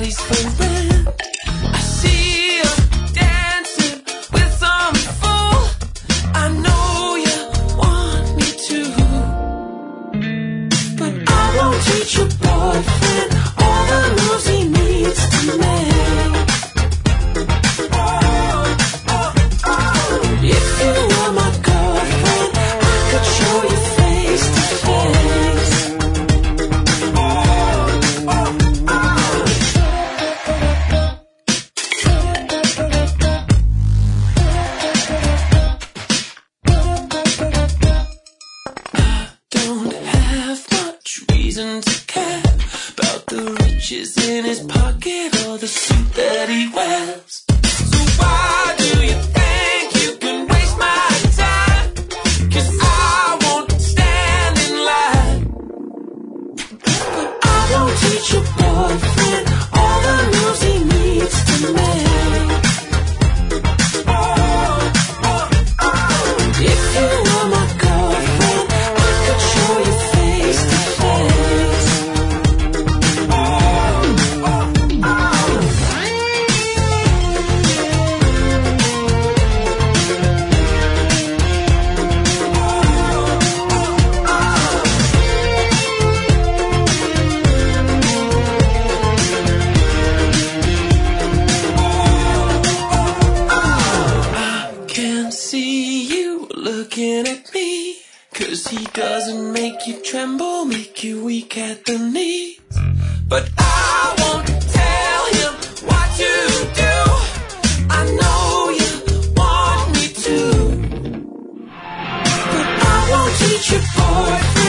place for rent. I see you dancing with some fool. I know you want me to, but I won't teach your boyfriend all the moves he needs to make. If you were my girlfriend, I could show you face to face. Don't have much reason to care about the riches in his pocket or the suit that he wears. So why do you think you can waste my time? 'Cause I won't stand in line. But I won't teach your boyfriend all the moves he needs to make. If you were my girlfriend, I could show you face to face. Can see you looking at me, 'cause he doesn't make you tremble, make you weak at the knees. But I won't tell him what to do. I know you want me to, but I won't teach your boyfriend